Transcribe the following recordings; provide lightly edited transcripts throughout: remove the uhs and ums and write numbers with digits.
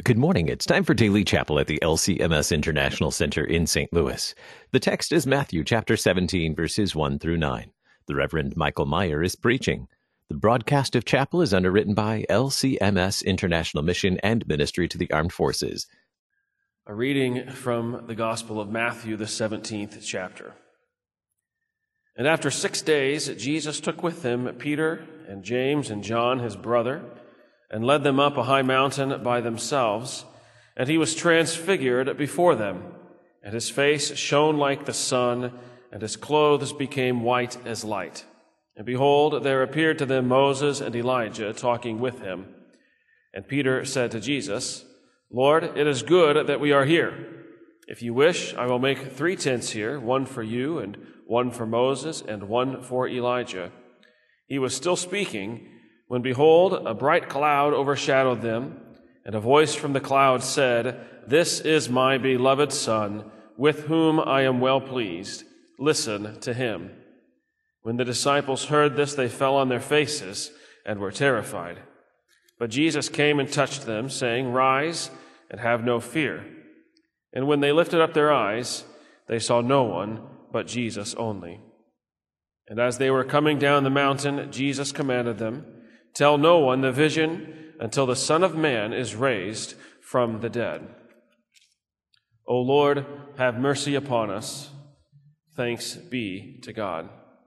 Good morning. It's time for Daily Chapel at the LCMS International Center in St. Louis. The text is Matthew chapter 17, verses 1 through 9. The Reverend Michael Meyer is preaching. The broadcast of chapel is underwritten by LCMS International Mission and Ministry to the Armed Forces. A reading from the Gospel of Matthew, the 17th chapter. And after 6 days, Jesus took with him Peter and James and John, his brother, and led them up a high mountain by themselves. And he was transfigured before them, and his face shone like the sun, and his clothes became white as light. And behold, there appeared to them Moses and Elijah talking with him. And Peter said to Jesus, "Lord, it is good that we are here. If you wish, I will make 3 tents here, one for you, and one for Moses, and one for Elijah." He was still speaking, when behold, a bright cloud overshadowed them, and a voice from the cloud said, "This is my beloved Son, with whom I am well pleased. Listen to him." When the disciples heard this, they fell on their faces and were terrified. But Jesus came and touched them, saying, "Rise and have no fear." And when they lifted up their eyes, they saw no one but Jesus only. And as they were coming down the mountain, Jesus commanded them, "Tell no one the vision until the Son of Man is raised from the dead." O Lord, have mercy upon us. Thanks be to God.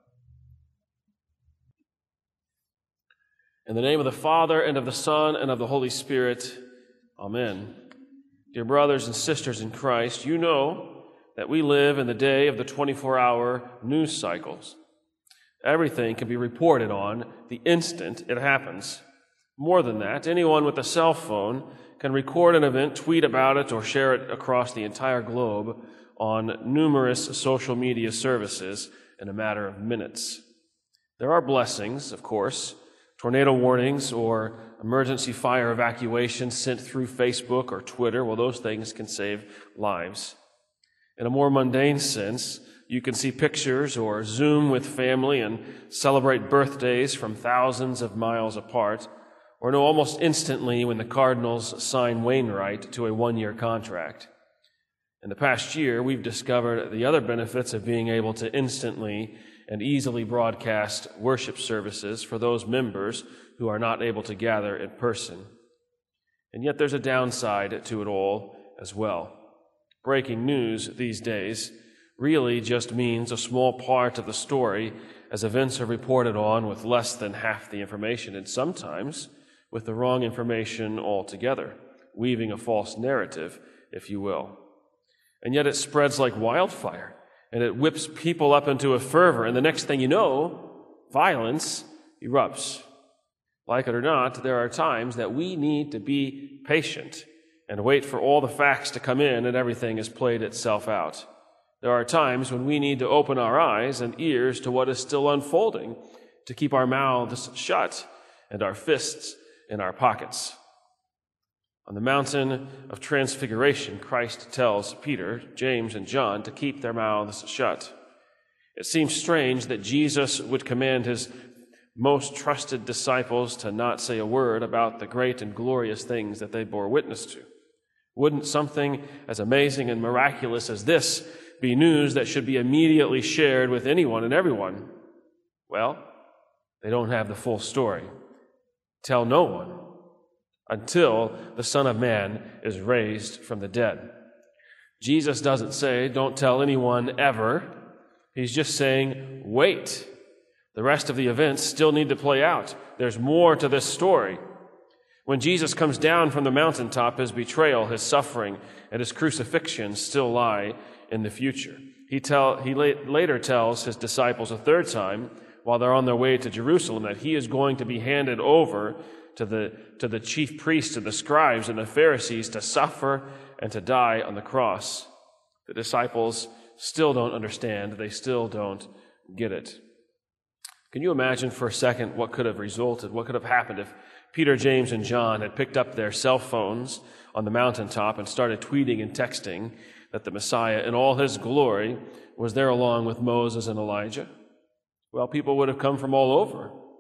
In the name of the Father, and of the Son, and of the Holy Spirit, Amen. Dear brothers and sisters in Christ, you know that we live in the day of the 24-hour news cycles. Everything can be reported on the instant it happens. More than that, anyone with a cell phone can record an event, tweet about it, or share it across the entire globe on numerous social media services in a matter of minutes. There are blessings, of course, tornado warnings or emergency fire evacuation sent through Facebook or Twitter. Well, those things can save lives. In a more mundane sense, you can see pictures or Zoom with family and celebrate birthdays from thousands of miles apart, or know almost instantly when the Cardinals sign Wainwright to a 1-year contract. In the past year, we've discovered the other benefits of being able to instantly and easily broadcast worship services for those members who are not able to gather in person. And yet there's a downside to it all as well. Breaking news these days really just means a small part of the story, as events are reported on with less than half the information, and sometimes with the wrong information altogether, weaving a false narrative, if you will. And yet it spreads like wildfire, and it whips people up into a fervor, and the next thing you know, violence erupts. Like it or not, there are times that we need to be patient and wait for all the facts to come in and everything has played itself out. There are times when we need to open our eyes and ears to what is still unfolding, to keep our mouths shut and our fists in our pockets. On the mountain of transfiguration, Christ tells Peter, James, and John to keep their mouths shut. It seems strange that Jesus would command his most trusted disciples to not say a word about the great and glorious things that they bore witness to. Wouldn't something as amazing and miraculous as this be news that should be immediately shared with anyone and everyone? Well, they don't have the full story. Tell no one until the Son of Man is raised from the dead. Jesus doesn't say, don't tell anyone ever. He's just saying, wait. The rest of the events still need to play out. There's more to this story. When Jesus comes down from the mountaintop, his betrayal, his suffering, and his crucifixion still lie in the future. He later tells his disciples a 3rd time, while they're on their way to Jerusalem, that he is going to be handed over to the chief priests and the scribes and the Pharisees to suffer and to die on the cross. The disciples still don't understand. They still don't get it. Can you imagine for a second what could have resulted, what could have happened if Peter, James, and John had picked up their cell phones on the mountaintop and started tweeting and texting that the Messiah in all his glory was there along with Moses and Elijah? Well, people would have come from all over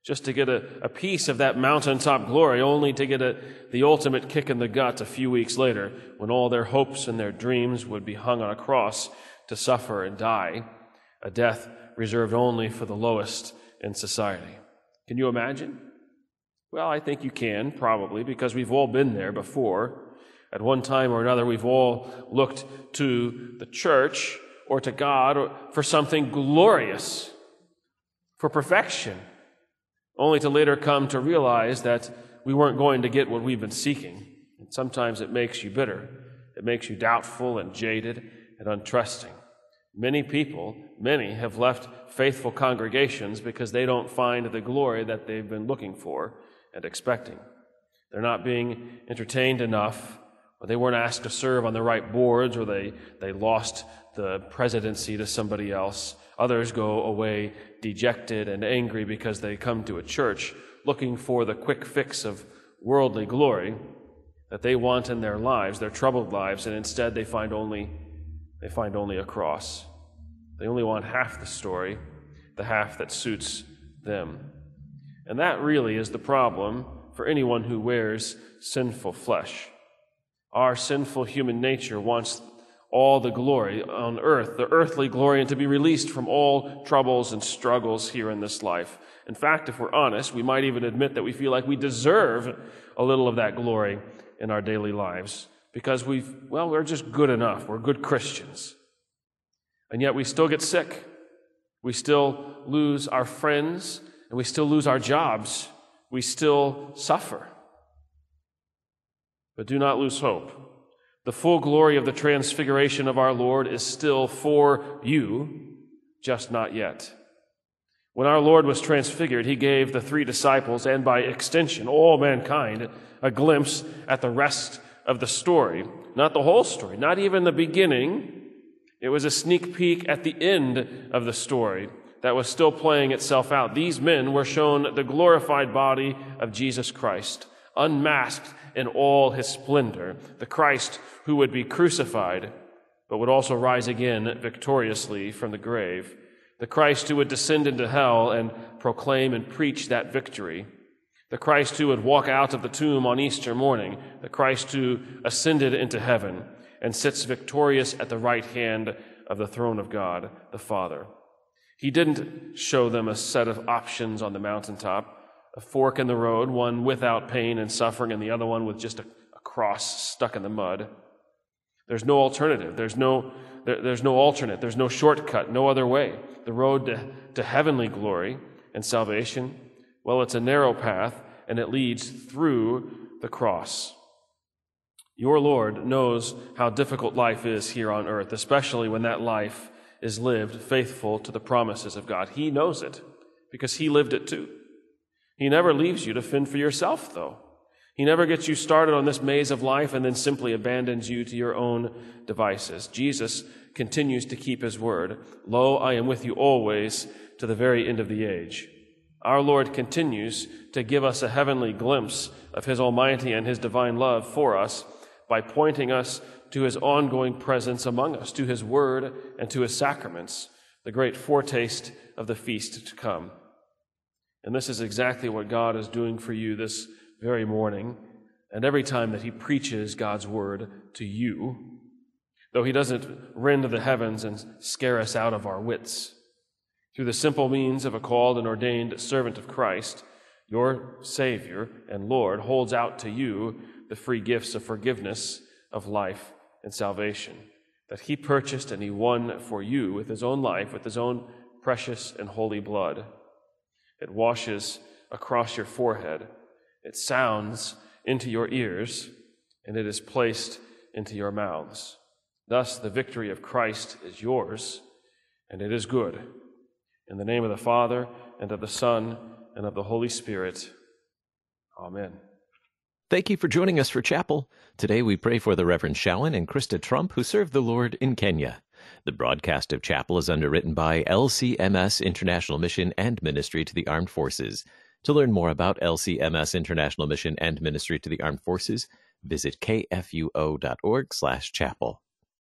just to get a piece of that mountaintop glory, only to get the ultimate kick in the gut a few weeks later when all their hopes and their dreams would be hung on a cross to suffer and die, a death reserved only for the lowest in society. Can you imagine? Well, I think you can, probably, because we've all been there before. At one time or another, we've all looked to the church or to God for something glorious, for perfection, only to later come to realize that we weren't going to get what we've been seeking. And sometimes it makes you bitter. It makes you doubtful and jaded and untrusting. Many have left faithful congregations because they don't find the glory that they've been looking for and expecting. They're not being entertained enough, or they weren't asked to serve on the right boards, or they lost the presidency to somebody else. Others go away dejected and angry because they come to a church looking for the quick fix of worldly glory that they want in their lives, their troubled lives, and instead they find only a cross. They only want half the story, the half that suits them. And that really is the problem for anyone who wears sinful flesh. Our sinful human nature wants all the glory on earth, the earthly glory, and to be released from all troubles and struggles here in this life. In fact, if we're honest, we might even admit that we feel like we deserve a little of that glory in our daily lives because we're just good enough. We're good Christians. And yet we still get sick. We still lose our friends, and we still lose our jobs. We still suffer. But do not lose hope. The full glory of the transfiguration of our Lord is still for you, just not yet. When our Lord was transfigured, he gave the 3 disciples, and by extension, all mankind, a glimpse at the rest of the story. Not the whole story, not even the beginning. It was a sneak peek at the end of the story that was still playing itself out. These men were shown the glorified body of Jesus Christ, unmasked in all his splendor, the Christ who would be crucified, but would also rise again victoriously from the grave, the Christ who would descend into hell and proclaim and preach that victory, the Christ who would walk out of the tomb on Easter morning, the Christ who ascended into heaven and sits victorious at the right hand of the throne of God, the Father. He didn't show them a set of options on the mountaintop, a fork in the road, one without pain and suffering, and the other one with just a cross stuck in the mud. There's no alternative. There's no alternate. There's no shortcut, no other way. The road to heavenly glory and salvation, well, it's a narrow path, and it leads through the cross. Your Lord knows how difficult life is here on earth, especially when that life is lived faithful to the promises of God. He knows it because he lived it too. He never leaves you to fend for yourself, though. He never gets you started on this maze of life and then simply abandons you to your own devices. Jesus continues to keep his word. Lo, I am with you always to the very end of the age. Our Lord continues to give us a heavenly glimpse of his almighty and his divine love for us by pointing us to his ongoing presence among us, to his word and to his sacraments, the great foretaste of the feast to come. And this is exactly what God is doing for you this very morning and every time that he preaches God's word to you, though he doesn't rend the heavens and scare us out of our wits. Through the simple means of a called and ordained servant of Christ, your Savior and Lord holds out to you the free gifts of forgiveness, of life, and salvation that he purchased and he won for you with his own life, with his own precious and holy blood. It washes across your forehead, it sounds into your ears, and it is placed into your mouths. Thus, the victory of Christ is yours, and it is good. In the name of the Father, and of the Son, and of the Holy Spirit. Amen. Thank you for joining us for Chapel. Today we pray for the Reverend Shawan and Krista Trump, who serve the Lord in Kenya. The broadcast of Chapel is underwritten by LCMS International Mission and Ministry to the Armed Forces. To learn more about LCMS International Mission and Ministry to the Armed Forces, visit kfuo.org/chapel.